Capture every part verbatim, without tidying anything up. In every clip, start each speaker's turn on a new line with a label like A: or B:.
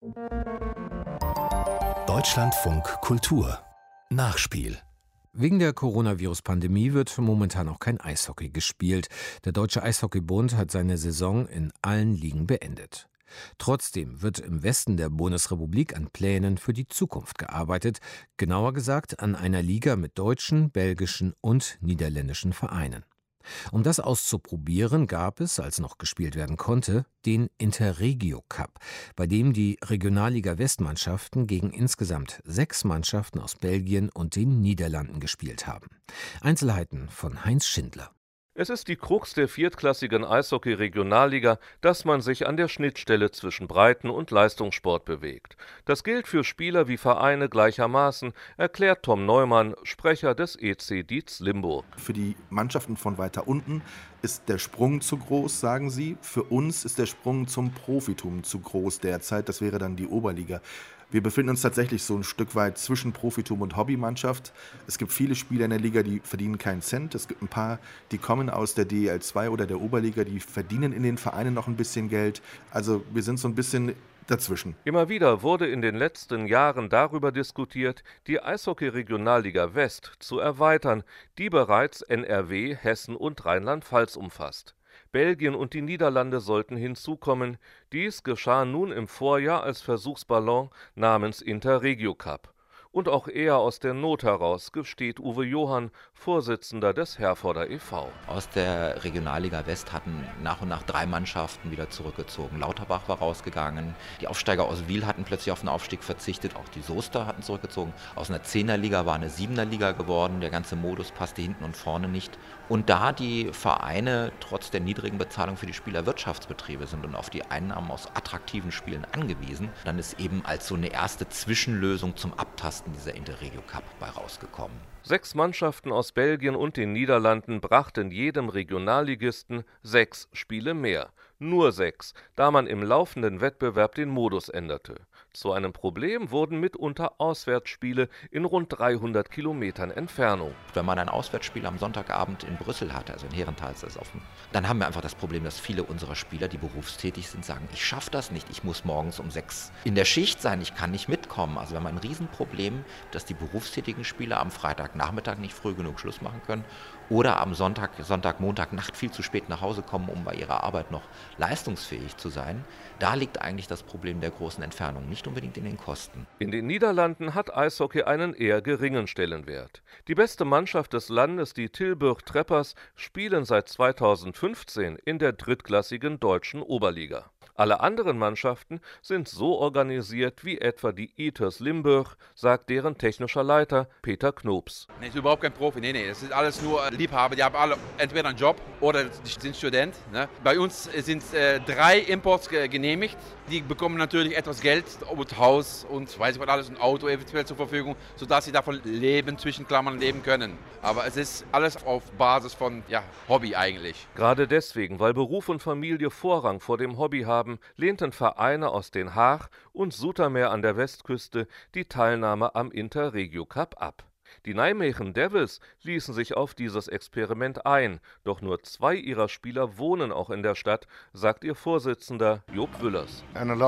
A: Deutschlandfunk Kultur Nachspiel.
B: Wegen der Coronavirus-Pandemie wird momentan auch kein Eishockey gespielt. Der Deutsche Eishockeybund hat seine Saison in allen Ligen beendet. Trotzdem wird im Westen der Bundesrepublik an Plänen für die Zukunft gearbeitet, genauer gesagt an einer Liga mit deutschen, belgischen und niederländischen Vereinen. Um das auszuprobieren, gab es, als noch gespielt werden konnte, den Interregio Cup, bei dem die Regionalliga-Westmannschaften gegen insgesamt sechs Mannschaften aus Belgien und den Niederlanden gespielt haben. Einzelheiten von Heinz Schindler.
C: Es ist die Krux der viertklassigen Eishockey-Regionalliga, dass man sich an der Schnittstelle zwischen Breiten- und Leistungssport bewegt. Das gilt für Spieler wie Vereine gleichermaßen, erklärt Tom Neumann, Sprecher des E C Dietz-Limburg.
D: Für die Mannschaften von weiter unten ist der Sprung zu groß, sagen sie. Für uns ist der Sprung zum Profitum zu groß derzeit. Das wäre dann die Oberliga. Wir befinden uns tatsächlich so ein Stück weit zwischen Profitum und Hobbymannschaft. Es gibt viele Spieler in der Liga, die verdienen keinen Cent. Es gibt ein paar, die kommen aus der D E L zwei oder der Oberliga, die verdienen in den Vereinen noch ein bisschen Geld. Also wir sind so ein bisschen dazwischen.
C: Immer wieder wurde in den letzten Jahren darüber diskutiert, die Eishockey-Regionalliga West zu erweitern, die bereits N R W, Hessen und Rheinland-Pfalz umfasst. Belgien und die Niederlande sollten hinzukommen. Dies geschah nun im Vorjahr als Versuchsballon namens Interregio Cup. Und auch eher aus der Not heraus, gesteht Uwe Johann, Vorsitzender des Herforder e V.
E: Aus der Regionalliga West hatten nach und nach drei Mannschaften wieder zurückgezogen. Lauterbach war rausgegangen, die Aufsteiger aus Wiel hatten plötzlich auf den Aufstieg verzichtet, auch die Soester hatten zurückgezogen. Aus einer Zehnerliga war eine Siebenerliga geworden, der ganze Modus passte hinten und vorne nicht. Und da die Vereine trotz der niedrigen Bezahlung für die Spieler Wirtschaftsbetriebe sind und auf die Einnahmen aus attraktiven Spielen angewiesen, dann ist eben als so eine erste Zwischenlösung zum Abtasten dieser Interregio Cup bei rausgekommen.
C: Sechs Mannschaften aus Belgien und den Niederlanden brachten jedem Regionalligisten sechs Spiele mehr. Nur sechs, da man im laufenden Wettbewerb den Modus änderte. Zu einem Problem wurden mitunter Auswärtsspiele in rund dreihundert Kilometern Entfernung.
E: Wenn man ein Auswärtsspiel am Sonntagabend in Brüssel hatte, also in Herentals ist offen, dann haben wir einfach das Problem, dass viele unserer Spieler, die berufstätig sind, sagen, ich schaffe das nicht, ich muss morgens um sechs in der Schicht sein, ich kann nicht mitkommen. Also wir haben ein Riesenproblem, dass die berufstätigen Spieler am Freitagnachmittag nicht früh genug Schluss machen können oder am Sonntag, Sonntag, Montag, Nacht viel zu spät nach Hause kommen, um bei ihrer Arbeit noch leistungsfähig zu sein. Da liegt eigentlich das Problem der großen Entfernung, nicht unbedingt in den Kosten.
C: In den Niederlanden hat Eishockey einen eher geringen Stellenwert. Die beste Mannschaft des Landes, die Tilburg Treppers, spielen seit zweitausendfünfzehn in der drittklassigen deutschen Oberliga. Alle anderen Mannschaften sind so organisiert wie etwa die I T E R S Limburg, sagt deren technischer Leiter Peter Knops.
F: Nee, ist überhaupt kein Profi, nee, nee, das ist alles nur Liebhaber, die haben alle entweder einen Job oder sind Student. Ne? Bei uns sind äh, drei Imports ge- genehmigt, die bekommen natürlich etwas Geld und Haus und weiß ich was alles, ein Auto eventuell zur Verfügung, sodass sie davon leben, zwischen Klammern leben können. Aber es ist alles auf Basis von ja, Hobby eigentlich.
C: Gerade deswegen, weil Beruf und Familie Vorrang vor dem Hobby haben, lehnten Vereine aus Den Haag und Zoetermeer an der Westküste die Teilnahme am Interregio Cup ab. Die Nijmegen Devils ließen sich auf dieses Experiment ein, doch nur zwei ihrer Spieler wohnen auch in der Stadt, sagt ihr Vorsitzender Joop Wüllers.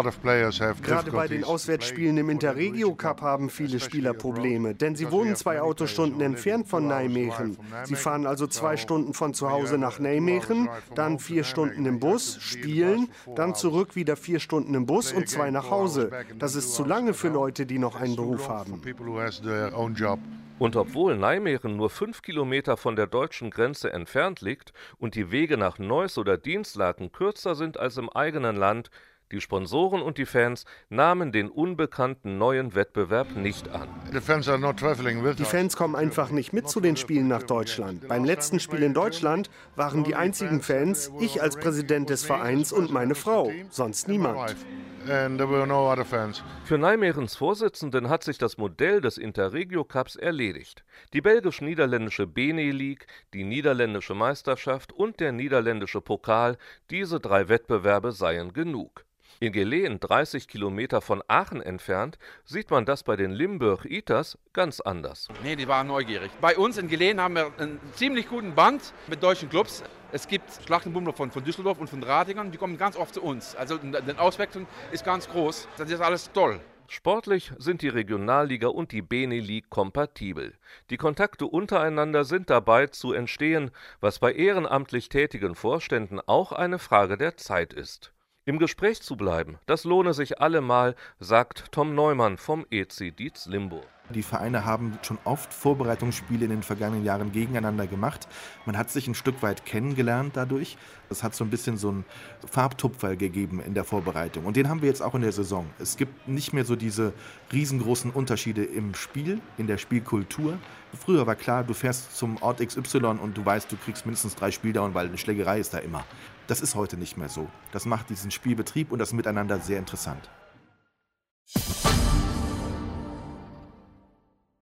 G: Gerade bei den Auswärtsspielen im Interregio Cup haben viele Spieler Probleme, denn sie wohnen zwei Autostunden entfernt von Nijmegen. Sie fahren also zwei Stunden von zu Hause nach Nijmegen, dann vier Stunden im Bus, spielen, dann zurück wieder vier Stunden im Bus und zwei nach Hause. Das ist zu lange für Leute, die noch einen Beruf haben.
C: Und obwohl Nijmegen nur fünf Kilometer von der deutschen Grenze entfernt liegt und die Wege nach Neuss oder Dinslaken kürzer sind als im eigenen Land, die Sponsoren und die Fans nahmen den unbekannten neuen Wettbewerb nicht an.
G: Die Fans kommen einfach nicht mit zu den Spielen nach Deutschland. Beim letzten Spiel in Deutschland waren die einzigen Fans ich als Präsident des Vereins und meine Frau, sonst niemand.
C: Für Nijmegens Vorsitzenden hat sich das Modell des Interregio Cups erledigt. Die belgisch-niederländische Bene League, die niederländische Meisterschaft und der niederländische Pokal, diese drei Wettbewerbe seien genug. In Geleen, dreißig Kilometer von Aachen entfernt, sieht man das bei den Limburg I T E R S ganz anders.
F: Nee, die waren neugierig. Bei uns in Geleen haben wir einen ziemlich guten Band mit deutschen Clubs. Es gibt Schlachtenbummler von, von Düsseldorf und von Ratingen, die kommen ganz oft zu uns. Also die Auswechslung ist ganz groß. Das ist alles toll.
C: Sportlich sind die Regionalliga und die Bene League kompatibel. Die Kontakte untereinander sind dabei zu entstehen, was bei ehrenamtlich tätigen Vorständen auch eine Frage der Zeit ist. Im Gespräch zu bleiben, das lohne sich allemal, sagt Tom Neumann vom E C Dietz-Limburg.
D: Die Vereine haben schon oft Vorbereitungsspiele in den vergangenen Jahren gegeneinander gemacht. Man hat sich ein Stück weit kennengelernt dadurch. Es hat so ein bisschen so einen Farbtupfer gegeben in der Vorbereitung. Und den haben wir jetzt auch in der Saison. Es gibt nicht mehr so diese riesengroßen Unterschiede im Spiel, in der Spielkultur. Früher war klar, du fährst zum Ort X Y und du weißt, du kriegst mindestens drei Spieldauern, weil eine Schlägerei ist da immer. Das ist heute nicht mehr so. Das macht diesen Spielbetrieb und das Miteinander sehr interessant.